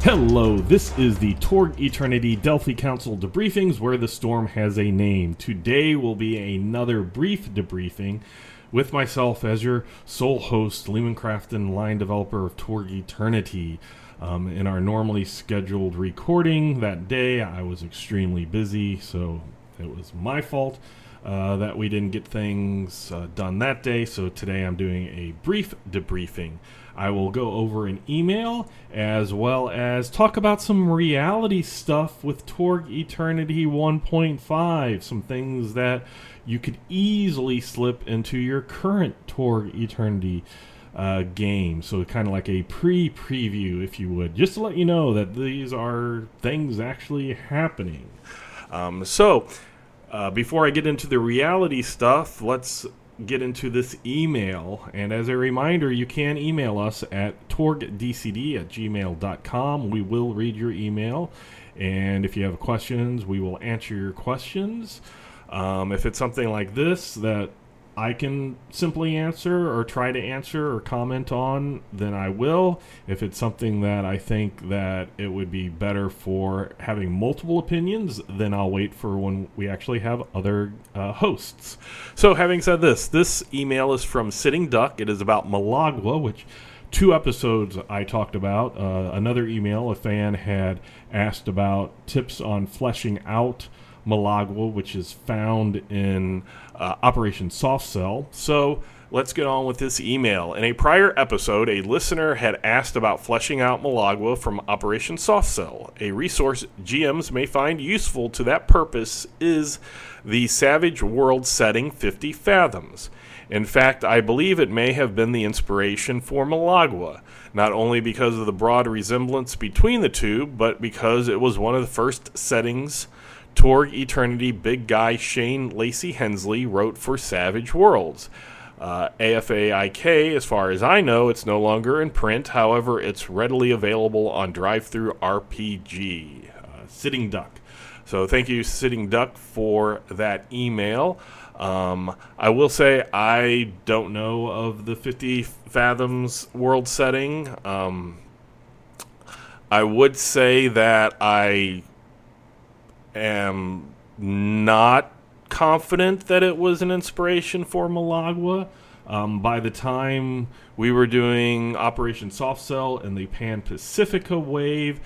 Hello, this is the Torg Eternity Delphi Council debriefings where the storm has a name. Today will be another brief debriefing with myself as your sole host, Lehman Crafton, line developer of Torg Eternity. In our normally scheduled recording that day, I was extremely busy, so it was my fault that we didn't get things done that day. So today I'm doing a brief debriefing. I will go over an email as well as talk about some reality stuff with Torg Eternity 1.5, some things that you could easily slip into your current Torg Eternity game. So kind of like a preview, if you would, just to let you know that these are things actually happening. Before I get into the reality stuff, let's get into this email. And as a reminder, you can email us at torgdcd@gmail.com. We will read your email, and if you have questions, we will answer your questions. If it's something like this that I can simply answer or try to answer or comment on, then I will. If it's something that I think that it would be better for having multiple opinions, then I'll wait for when we actually have other hosts. So having said this email is from Sitting Duck. It is about Milagwa, which 2 episodes I talked about. Another email, a fan had asked about tips on fleshing out Milagwa, which is found in Operation Soft Cell. So let's get on with this email. In a prior episode, a listener had asked about fleshing out Milagwa from Operation Soft Cell. A resource GMs may find useful to that purpose is the Savage World setting 50 Fathoms. In fact, I believe it may have been the inspiration for Milagwa, not only because of the broad resemblance between the two, but because it was one of the first settings Torg Eternity big guy Shane Lacey Hensley wrote for Savage Worlds. AFAIK, as far as I know, it's no longer in print. However, it's readily available on DriveThru RPG. Sitting Duck. So thank you, Sitting Duck, for that email. I will say I don't know of the 50 Fathoms world setting. I would say that I am not confident that it was an inspiration for Milagwa. By the time we were doing Operation Soft Cell and the Pan Pacifica wave,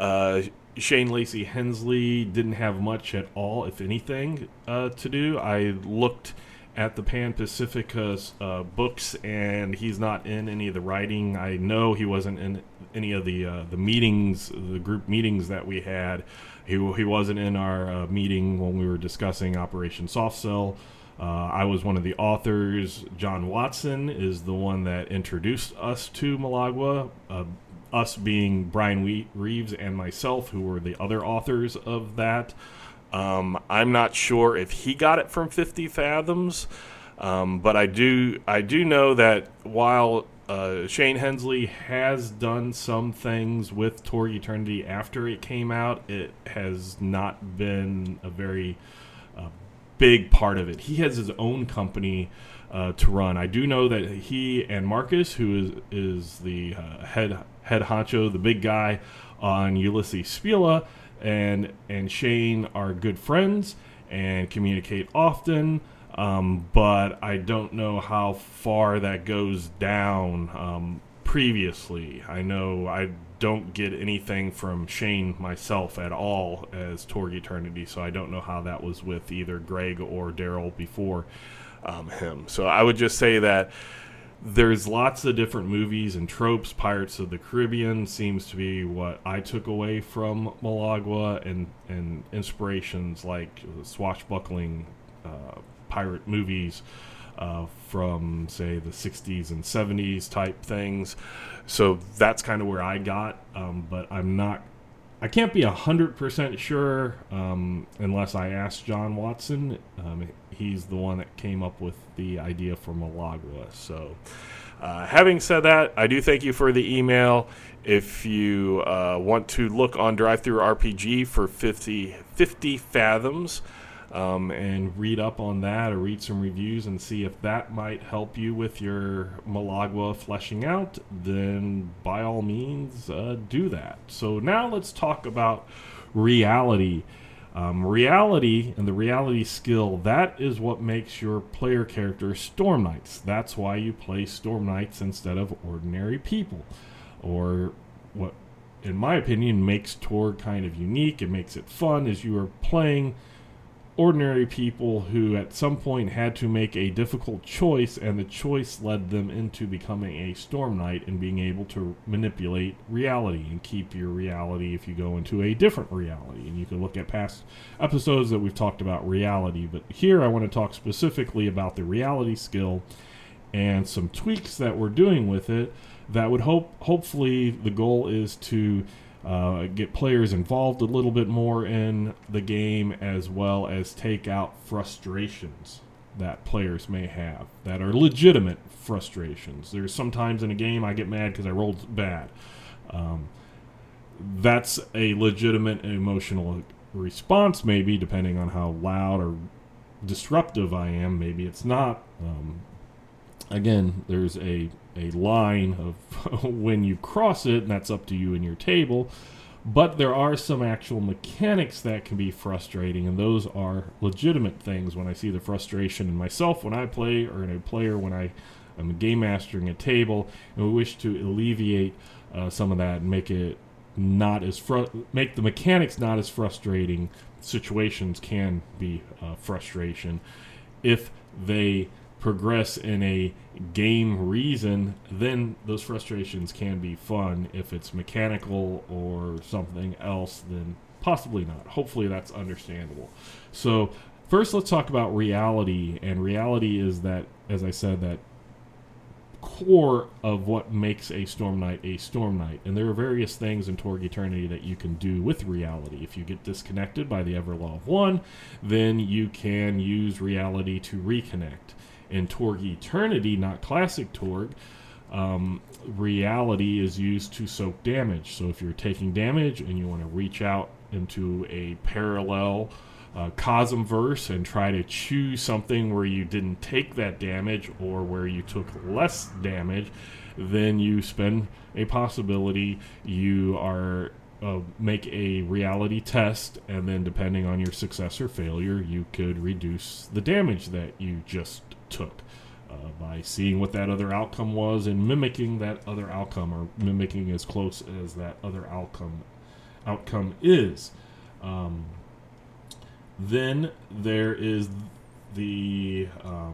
Shane Lacey Hensley didn't have much at all, if anything, to do. I looked at the Pan Pacifica's books, and he's not in any of the writing. I know he wasn't in any of the meetings, the group meetings that we had. He wasn't in our meeting when we were discussing Operation Soft Cell. I was one of the authors. John Watson is the one that introduced us to Milagwa, us being Brian Reeves and myself, who were the other authors of that. I'm not sure if he got it from 50 Fathoms, but I do know that while Shane Hensley has done some things with Torg Eternity after it came out, it has not been a very big part of it. He has his own company to run. I do know that he and Marcus, who is the head honcho, the big guy on Ulysses Spila, and Shane are good friends and communicate often. But I don't know how far that goes down previously. I know I don't get anything from Shane myself at all as Torg Eternity, so I don't know how that was with either Greg or Daryl before him. So I would just say that there's lots of different movies and tropes. Pirates of the Caribbean seems to be what I took away from Milagwa, and inspirations like swashbuckling pirate movies from, say, the 60s and 70s type things. So that's kind of where I got, but I can't be 100% sure unless I ask John Watson. He's the one that came up with the idea for Milagwa. So having said that, I do thank you for the email. If you want to look on DriveThru RPG for 50 Fathoms, and read up on that or read some reviews and see if that might help you with your Milagwa fleshing out, then by all means do that. So now let's talk about reality. Reality and the reality skill, that is what makes your player character Storm Knights. That's why you play Storm Knights instead of ordinary people. Or what, in my opinion, makes Torg kind of unique, it makes it fun, is you are playing ordinary people who at some point had to make a difficult choice, and the choice led them into becoming a Storm Knight and being able to manipulate reality and keep your reality if you go into a different reality. And you can look at past episodes that we've talked about reality, but here I want to talk specifically about the reality skill and some tweaks that we're doing with it that would hopefully the goal is to get players involved a little bit more in the game, as well as take out frustrations that players may have that are legitimate frustrations. There's sometimes in a game I get mad because I rolled bad. That's a legitimate emotional response, maybe, depending on how loud or disruptive I am. Maybe it's not. Again, there's a line of when you cross it, and that's up to you and your table. But there are some actual mechanics that can be frustrating, and those are legitimate things when I see the frustration in myself when I play, or in a player when I'm game mastering a table, and we wish to alleviate some of that and make it not as make the mechanics not as frustrating. Situations can be frustration if they progress in a game reason, then those frustrations can be fun. If it's mechanical or something else, then possibly not. Hopefully that's understandable. So first let's talk about reality, and reality is that, as I said, that core of what makes a Storm Knight a Storm Knight. And there are various things in Torg Eternity that you can do with reality. If you get disconnected by the Everlaw of One, then you can use reality to reconnect. In Torg Eternity, not Classic Torg, reality is used to soak damage. So if you're taking damage and you want to reach out into a parallel Cosmverse and try to choose something where you didn't take that damage or where you took less damage, then you spend a possibility. You are make a reality test, and then depending on your success or failure, you could reduce the damage that you just took by seeing what that other outcome was and mimicking that other outcome, or mimicking as close as that other outcome is. Then there is the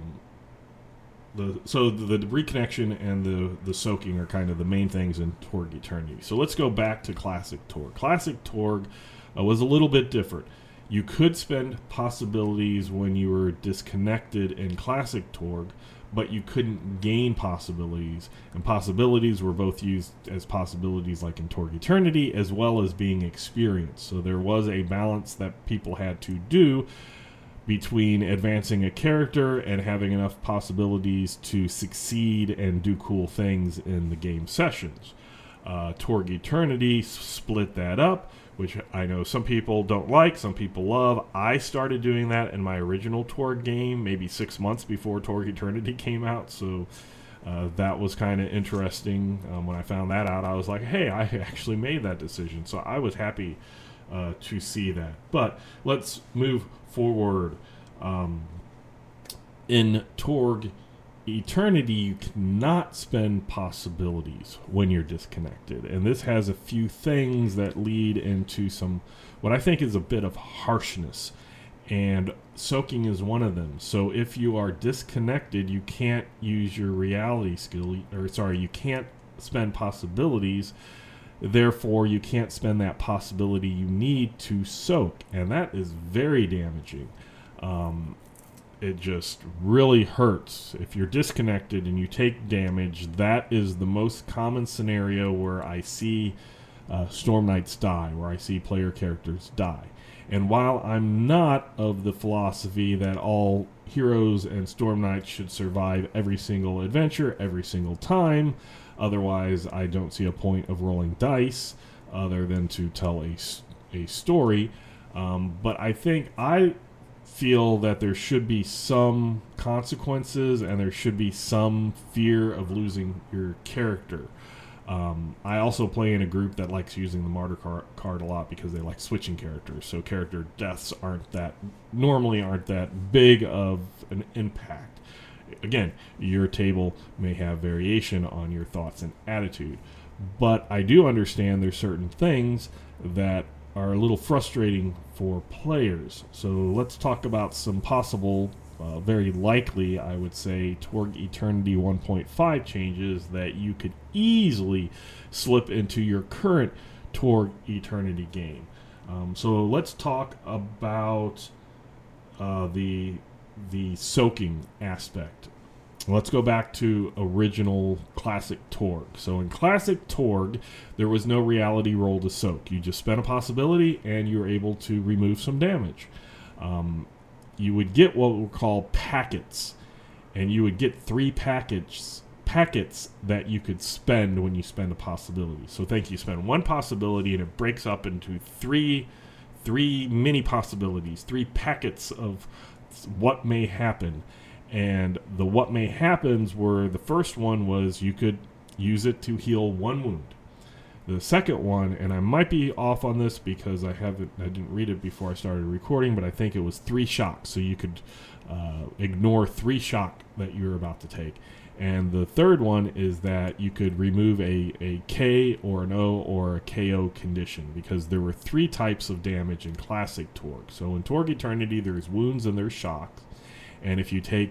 reconnection and the soaking are kind of the main things in Torg Eternity. So let's go back to Classic Torg. Classic Torg was a little bit different. You could spend possibilities when you were disconnected in Classic Torg, but you couldn't gain possibilities. And possibilities were both used as possibilities like in Torg Eternity, as well as being experienced. So there was a balance that people had to do between advancing a character and having enough possibilities to succeed and do cool things in the game sessions. Torg Eternity split that up, which I know some people don't like, some people love. I started doing that in my original Torg game, maybe 6 months before Torg Eternity came out, so that was kind of interesting. When I found that out, I was like, hey, I actually made that decision, so I was happy to see that. But let's move forward. In Torg Eternity, you cannot spend possibilities when you're disconnected, and this has a few things that lead into some what I think is a bit of harshness, and soaking is one of them. So if you are disconnected, you can't use your reality skill, you can't spend possibilities, therefore you can't spend that possibility you need to soak, and that is very damaging. It just really hurts. If you're disconnected and you take damage, that is the most common scenario where I see Storm Knights die, where I see player characters die. And while I'm not of the philosophy that all heroes and Storm Knights should survive every single adventure, every single time, otherwise I don't see a point of rolling dice other than to tell a story, but I think I feel that there should be some consequences and there should be some fear of losing your character. I also play in a group that likes using the martyr card a lot because they like switching characters. So character deaths normally aren't that big of an impact. Again, your table may have variation on your thoughts and attitude, but I do understand there's certain things that are a little frustrating for players. So let's talk about some possible, very likely, I would say, Torg Eternity 1.5 changes that you could easily slip into your current Torg Eternity game. So let's talk about the soaking aspect. Let's go back to original Classic Torg. So in Classic Torg, there was no reality roll to soak. You just spent a possibility and you were able to remove some damage. You would get what were called packets, and you would get 3 packets that you could spend when you spend a possibility. So think you spend 1 possibility and it breaks up into three mini possibilities, 3 packets of what may happen. And the what may happens were, the first one was you could use it to heal 1 wound. The second one, and I might be off on this because I didn't read it before I started recording, but I think it was 3 shocks. So you could ignore 3 shock that you're about to take. And the third one is that you could remove a K or an O or a KO condition, because there were 3 types of damage in Classic Torg. So in Torg Eternity, there's wounds and there's shocks. And if you take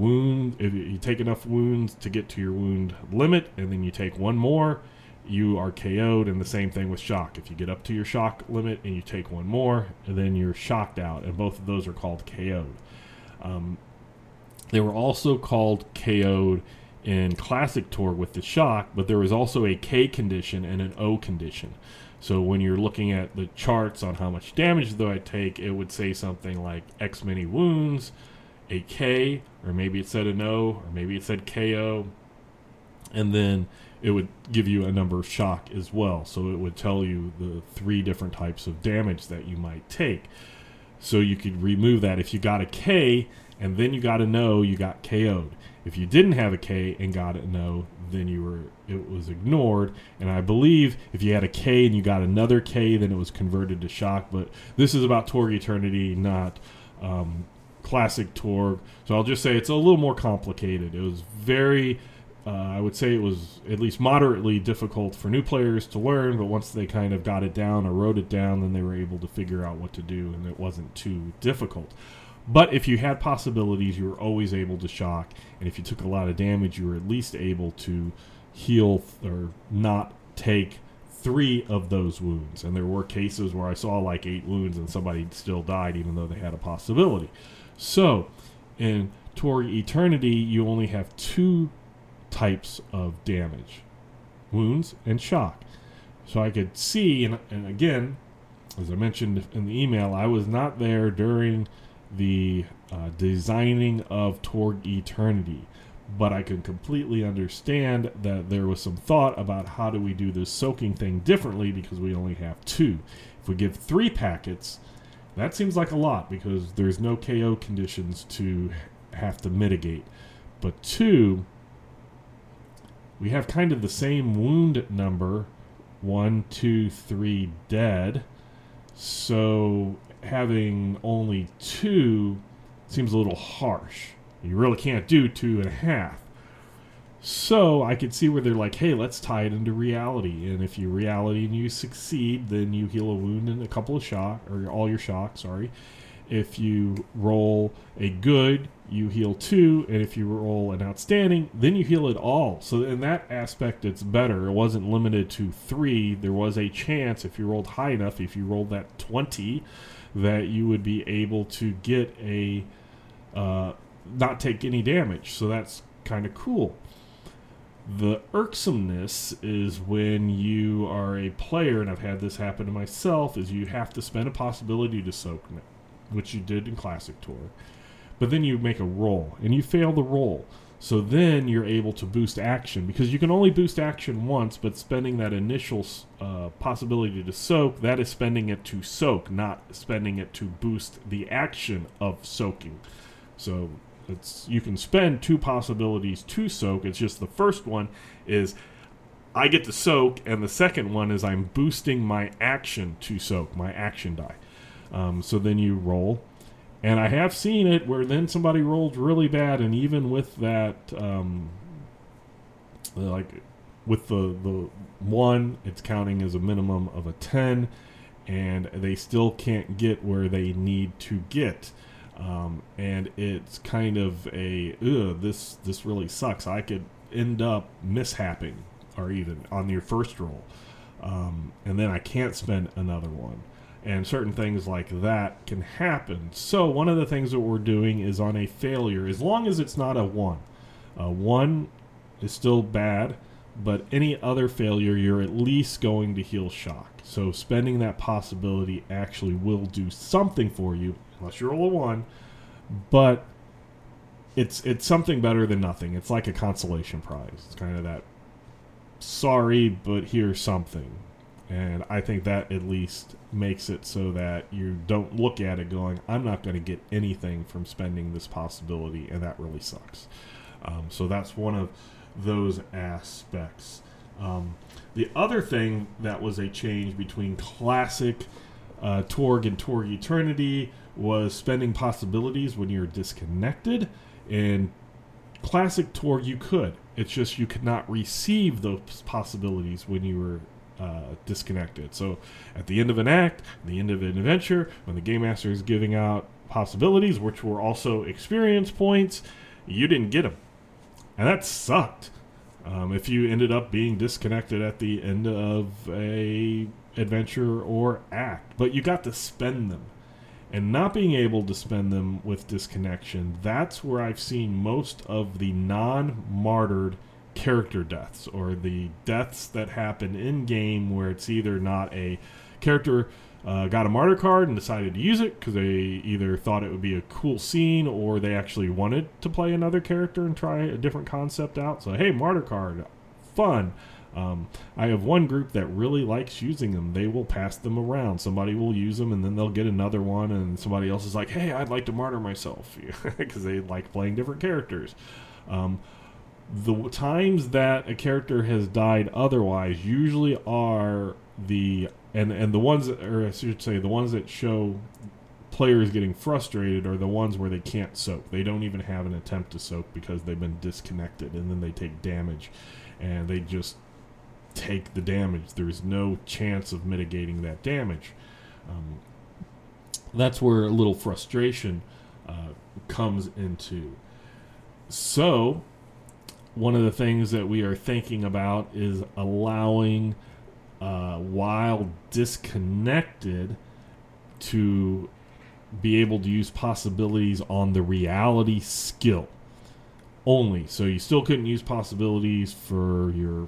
enough wounds to get to your wound limit, and then you take 1 more, you are KO'd. And the same thing with shock. If you get up to your shock limit and you take 1 more, and then you're shocked out. And both of those are called KO'd. They were also called KO'd in Classic Torg with the shock, but there was also a K condition and an O condition. So when you're looking at the charts on how much damage do I take, it would say something like X many wounds, a K, or maybe it said an O, or maybe it said KO, and then it would give you a number of shock as well. So it would tell you the 3 different types of damage that you might take. So you could remove that. If you got a K and then you got an O, you got KO'd. If you didn't have a K and got an O, then it was ignored. And I believe if you had a K and you got another K, then it was converted to shock. But this is about Torg Eternity, not Classic Torg. So I'll just say it's a little more complicated. It was very, I would say it was at least moderately difficult for new players to learn, but once they kind of got it down or wrote it down, then they were able to figure out what to do, and it wasn't too difficult. But if you had possibilities, you were always able to shock, and if you took a lot of damage, you were at least able to heal or not take 3 of those wounds. And there were cases where I saw like 8 wounds and somebody still died even though they had a possibility. So in Torg Eternity, you only have 2 types of damage: wounds and shock. So I could see, and again, as I mentioned in the email, I was not there during the designing of Torg Eternity, but I could completely understand that there was some thought about how do we do this soaking thing differently, because we only have 2. If we give 3 packets, that seems like a lot because there's no KO conditions to have to mitigate. But 2, we have kind of the same wound number, 1, 2, 3 dead. So having only 2 seems a little harsh. You really can't do 2.5. So I could see where they're like, hey, let's tie it into reality. And if you reality and you succeed, then you heal a wound and a couple of shock, or all your shock, sorry. If you roll a good, you heal 2. And if you roll an outstanding, then you heal it all. So in that aspect, it's better. It wasn't limited to 3. There was a chance, if you rolled high enough, if you rolled that 20, that you would be able to get a not take any damage. So that's kind of cool. The irksomeness is when you are a player, and I've had this happen to myself, is you have to spend a possibility to soak, which you did in Classic Torg. But then you make a roll, and you fail the roll. So then you're able to boost action, because you can only boost action once, but spending that initial possibility to soak, that is spending it to soak, not spending it to boost the action of soaking. So you can spend 2 possibilities to soak. It's just the first one is I get to soak, and the second one is I'm boosting my action to soak, my action die. So then you roll. And I have seen it where then somebody rolled really bad, and even with that, like with the 1, it's counting as a minimum of a 10, and they still can't get where they need to get. And it's kind of this really sucks. I could end up mishapping, or even on your first roll, and then I can't spend another one. And certain things like that can happen. So one of the things that we're doing is on a failure, as long as it's not a 1. 1 is still bad, but any other failure, you're at least going to heal shock. So spending that possibility actually will do something for you, unless you roll a 1. But it's something better than nothing. It's like a consolation prize. It's kind of that, sorry, but here's something. And I think that at least makes it so that you don't look at it going, I'm not going to get anything from spending this possibility, and that really sucks. So that's one of those aspects. The other thing that was a change between Classic Torg and Torg Eternity was spending possibilities when you're disconnected. In Classic Torg, you could. It's just you could not receive those possibilities when you were disconnected. So at the end of an act, the end of an adventure, when the Game Master is giving out possibilities, which were also experience points, you didn't get them. And that sucked. If you ended up being disconnected at the end of a adventure or act. But you got to spend them. And not being able to spend them with disconnection, that's where I've seen most of the non-martyred character deaths, or the deaths that happen in game where it's either not a character got a martyr card and decided to use it because they either thought it would be a cool scene, or they actually wanted to play another character and try a different concept out. So hey, martyr card, fun. I have one group that really likes using them. They will pass them around. Somebody will use them, and then they'll get another one, and somebody else is like, hey, I'd like to martyr myself, because they like playing different characters. The times that a character has died otherwise usually are the ones that, or I should say, the ones that show players getting frustrated are the ones where they can't soak. They don't even have an attempt to soak because they've been disconnected, and then they take damage, and they just take the damage. There's no chance of mitigating that damage. That's where a little frustration comes into. So one of the things that we are thinking about is allowing, while disconnected, to be able to use possibilities on the reality skill only. So you still couldn't use possibilities for your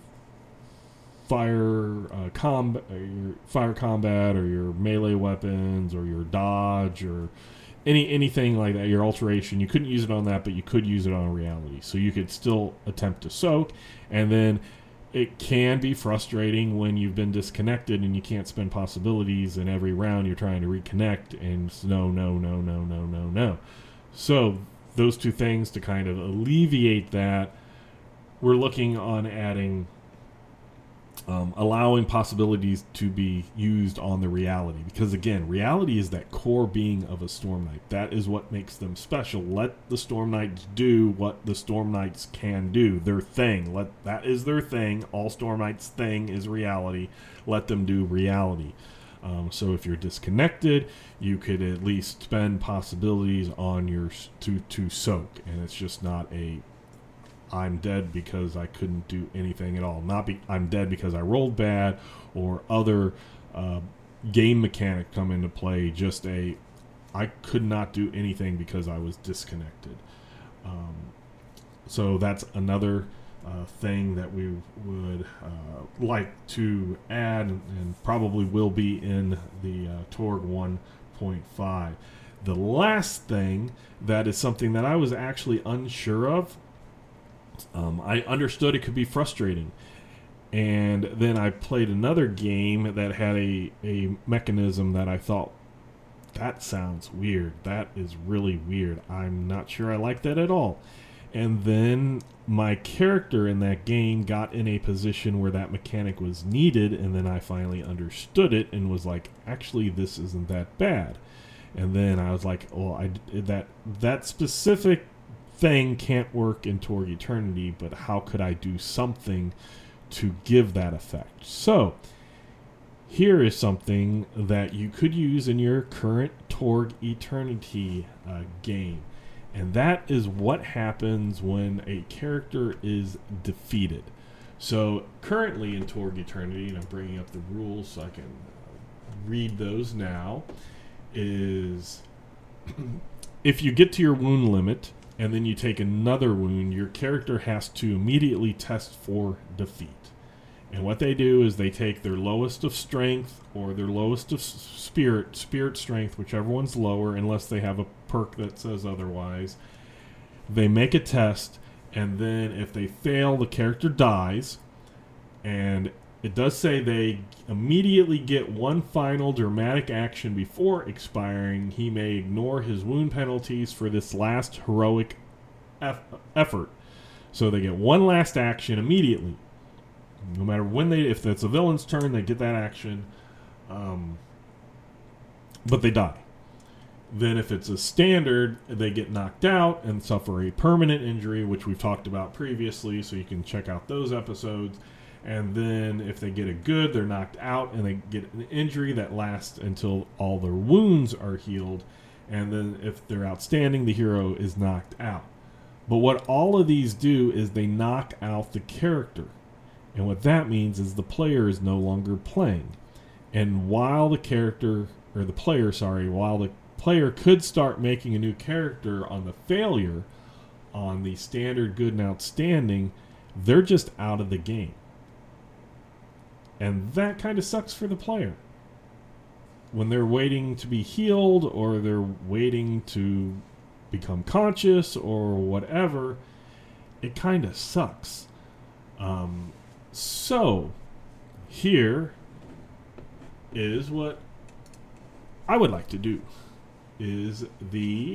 fire combat, or your melee weapons, or your dodge, or anything like that, your alteration. You couldn't use it on that, but you could use it on reality. So you could still attempt to soak, and then it can be frustrating when you've been disconnected and you can't spend possibilities, and every round you're trying to reconnect, and it's no. So those two things, to kind of alleviate that, we're looking on adding allowing possibilities to be used on the reality, because again, reality is that core being of a Storm Knight. That is what makes them special. Let the Storm Knights do what the Storm Knights can do, their thing. That is their thing. All Storm Knights' thing is reality. Let them do reality. So if you're disconnected, you could at least spend possibilities on your to soak, and it's just not a I'm dead because I couldn't do anything at all. I'm dead because I rolled bad, or other game mechanic come into play. Just I could not do anything because I was disconnected. So that's another thing that we would like to add, and probably will be in the Torg 1.5. The last thing that is something that I was actually unsure of I understood it could be frustrating. And then I played another game that had a mechanism that I thought, that sounds weird. That is really weird. I'm not sure I like that at all. And then my character in that game got in a position where that mechanic was needed, and then I finally understood it and was like, actually, this isn't that bad. And then I was like, well, that specific thing can't work in Torg Eternity, but how could I do something to give that effect? So here is something that you could use in your current Torg Eternity game. And that is what happens when a character is defeated. So currently in Torg Eternity, and I'm bringing up the rules so I can read those now, is if you get to your wound limit and then you take another wound, your character has to immediately test for defeat. And what they do is they take their lowest of strength or their lowest of spirit strength, whichever one's lower, unless they have a perk that says otherwise. They make a test, and then if they fail, the character dies. And it does say they immediately get one final dramatic action before expiring. He may ignore his wound penalties for this last heroic effort. So they get one last action immediately. No matter when if it's a villain's turn, they get that action, but they die. Then if it's a standard, they get knocked out and suffer a permanent injury, which we've talked about previously, so you can check out those episodes. And then if they get a good, they're knocked out and they get an injury that lasts until all their wounds are healed. And then if they're outstanding, the hero is knocked out. But what all of these do is they knock out the character. And what that means is the player is no longer playing. And while the player could start making a new character on the failure, on the standard, good, and outstanding, they're just out of the game. And that kind of sucks for the player. When they're waiting to be healed, or they're waiting to become conscious, or whatever, it kind of sucks. So, here is what I would like to do. Is the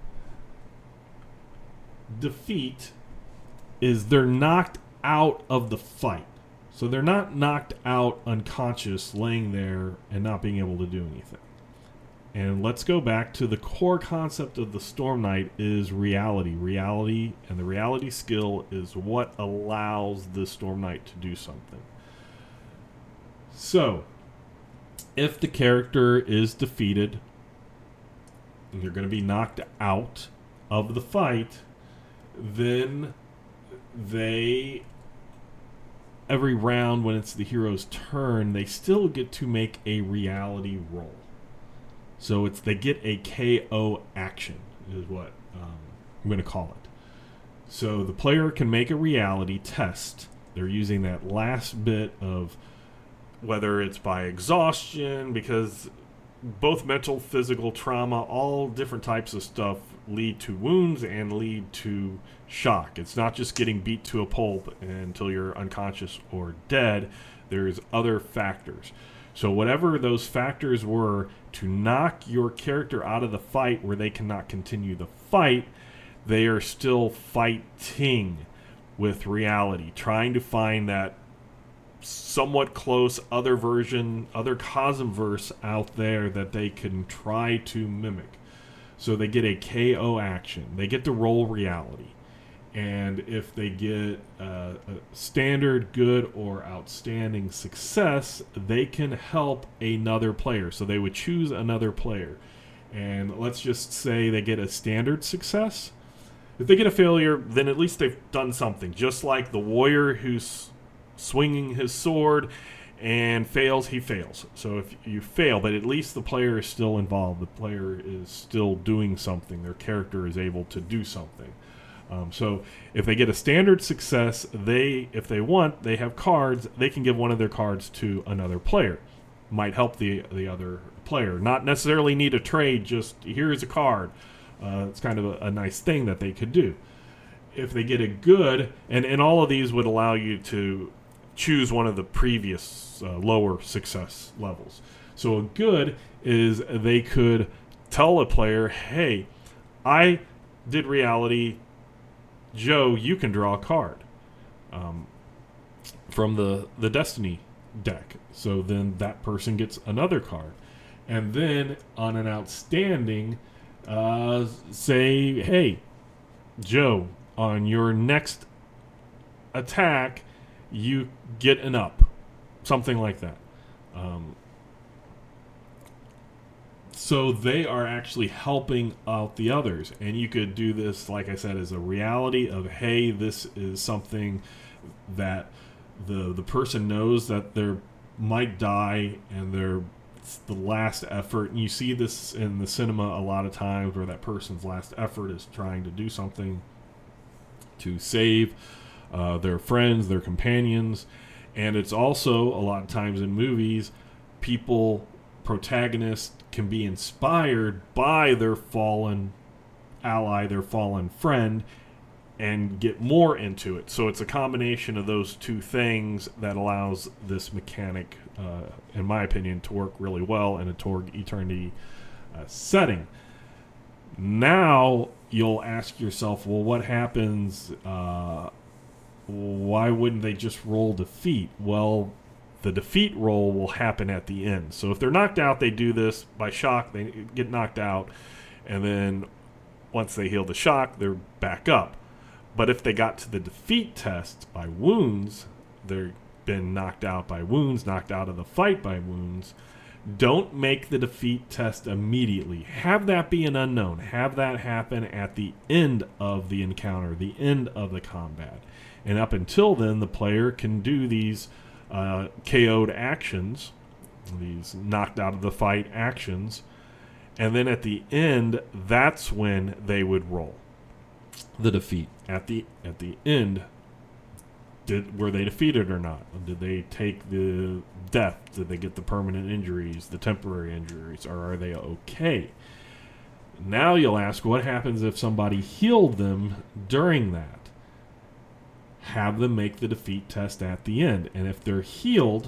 defeat is they're knocked out of the fight. So they're not knocked out unconscious, laying there and not being able to do anything. And let's go back to the core concept of the Storm Knight is reality. Reality and the reality skill is what allows the Storm Knight to do something. So, if the character is defeated, and they're going to be knocked out of the fight, then every round when it's the hero's turn, they still get to make a reality roll. So they get a KO action, is what I'm going to call it. So the player can make a reality test. They're using that last bit of whether it's by exhaustion, because both mental, physical trauma, all different types of stuff lead to wounds and lead to shock. It's not just getting beat to a pulp until you're unconscious or dead. There's other factors. So whatever those factors were to knock your character out of the fight where they cannot continue the fight, they are still fighting with reality, trying to find that somewhat close other version, other Cosmverse out there that they can try to mimic. So they get a KO action. They get to roll reality. And if they get a standard, good, or outstanding success, they can help another player. So they would choose another player. And let's just say they get a standard success. If they get a failure, then at least they've done something. Just like the warrior who's swinging his sword and fails, he fails. So if you fail, but at least the player is still involved. The player is still doing something. Their character is able to do something. So if they get a standard success, if they want, they have cards. They can give one of their cards to another player. Might help the other player. Not necessarily need a trade. Just here's a card. It's kind of a nice thing that they could do. if they get a good, and all of these would allow you to choose one of the previous lower success levels. So a good is they could tell a player, hey, I did reality. Joe, you can draw a card from the Destiny deck. So then that person gets another card. And then on an outstanding, say, hey, Joe, on your next attack, you get an up. Something like that. So they are actually helping out the others. And you could do this, like I said, as a reality of, hey, this is something that the person knows that they might die and it's the last effort. And you see this in the cinema a lot of times where that person's last effort is trying to do something to save their friends, their companions. And it's also, a lot of times in movies, protagonists can be inspired by their fallen ally, their fallen friend, and get more into it. So it's a combination of those two things that allows this mechanic, in my opinion, to work really well in a Torg Eternity setting. Now you'll ask yourself, well, what happens? Why wouldn't they just roll defeat? Well, the defeat roll will happen at the end. So if they're knocked out, they do this by shock. They get knocked out, and then once they heal the shock, they're back up. But if they got to the defeat test by wounds, they've been knocked out by wounds, knocked out of the fight by wounds, don't make the defeat test immediately. Have that be an unknown. Have that happen at the end of the encounter, the end of the combat. And up until then, the player can do these KO'd actions, these knocked out of the fight actions, and then at the end, that's when they would roll the defeat. At the end, were they defeated or not? Did they take the death? Did they get the permanent injuries, the temporary injuries, or are they okay? Now you'll ask, what happens if somebody healed them during that? Have them make the defeat test at the end. And if they're healed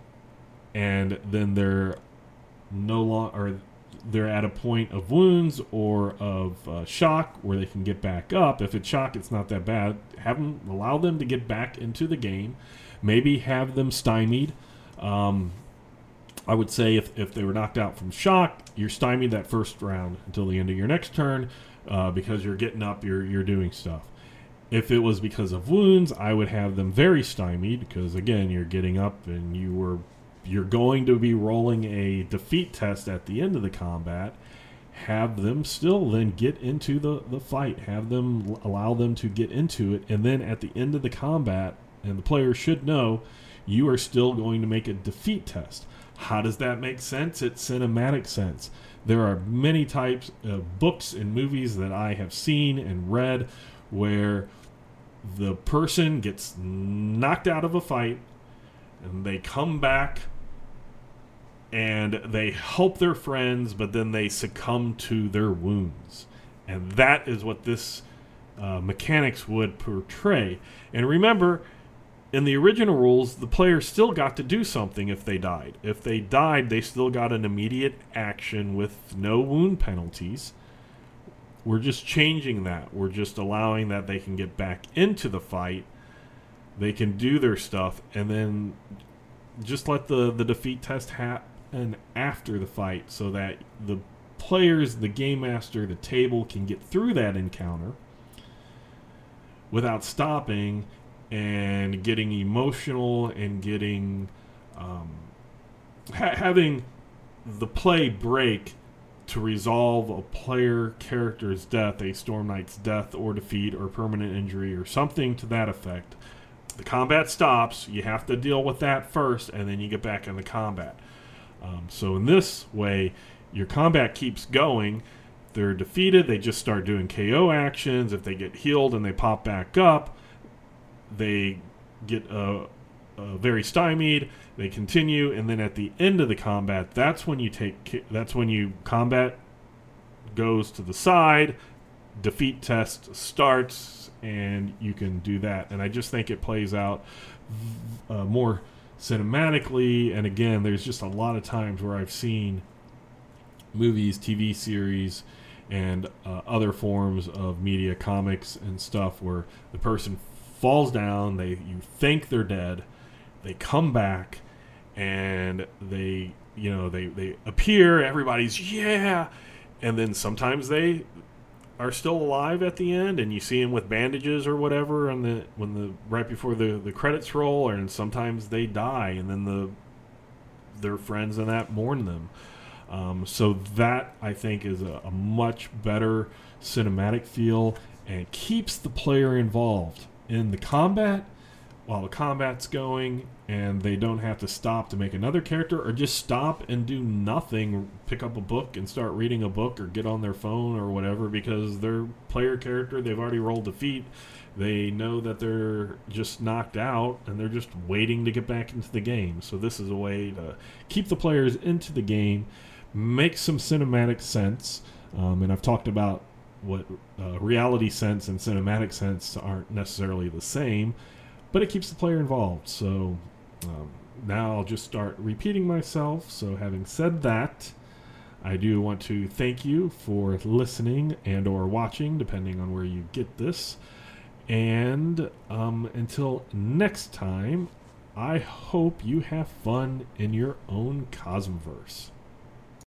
and then they're no longer, they're at a point of wounds or of shock where they can get back up. If it's shock, it's not that bad. Allow them to get back into the game. Maybe have them stymied. I would say if they were knocked out from shock, you're stymied that first round until the end of your next turn because you're getting up, you're doing stuff. If it was because of wounds, I would have them very stymied because, again, you're getting up and you're going to be rolling a defeat test at the end of the combat. Have them still then get into the fight. Allow them to get into it. And then at the end of the combat, and the player should know, you are still going to make a defeat test. How does that make sense? It's cinematic sense. There are many types of books and movies that I have seen and read where the person gets knocked out of a fight and they come back and they help their friends, but then they succumb to their wounds. And that is what this mechanics would portray. And remember, in the original rules, the player still got to do something if they died. If they died, they still got an immediate action with no wound penalties. We're just changing that. We're just allowing that they can get back into the fight. They can do their stuff, and then just let the defeat test happen after the fight so that the players, the game master, the table can get through that encounter without stopping and getting emotional and getting having the play break to resolve a player character's death, a Storm Knight's death or defeat or permanent injury or something to that effect. The combat stops. You have to deal with that first, and then you get back in the combat. So in this way, your combat keeps going. If they're defeated, they just start doing KO actions. If they get healed and they pop back up, they get very stymied. They continue, and then at the end of the combat, that's when you combat goes to the side. defeat test starts, and you can do that. And I just think it plays out more cinematically. And again, there's just a lot of times where I've seen movies, TV series, and other forms of media, comics and stuff, where the person falls down, you think they're dead, they come back, and they appear, everybody's yeah, and then sometimes they are still alive at the end, and you see them with bandages or whatever, and right before the credits roll, and sometimes they die, and then their friends and that mourn them. So that, I think, is a much better cinematic feel and keeps the player involved in the combat while the combat's going, and they don't have to stop to make another character or just stop and do nothing, pick up a book and start reading a book or get on their phone or whatever, because their player character, they've already rolled defeat. They know that they're just knocked out, and they're just waiting to get back into the game. So this is a way to keep the players into the game, make some cinematic sense, and I've talked about what reality sense and cinematic sense aren't necessarily the same, but it keeps the player involved. So now I'll just start repeating myself. So having said that, I do want to thank you for listening and or watching, depending on where you get this. And until next time, I hope you have fun in your own Cosmverse.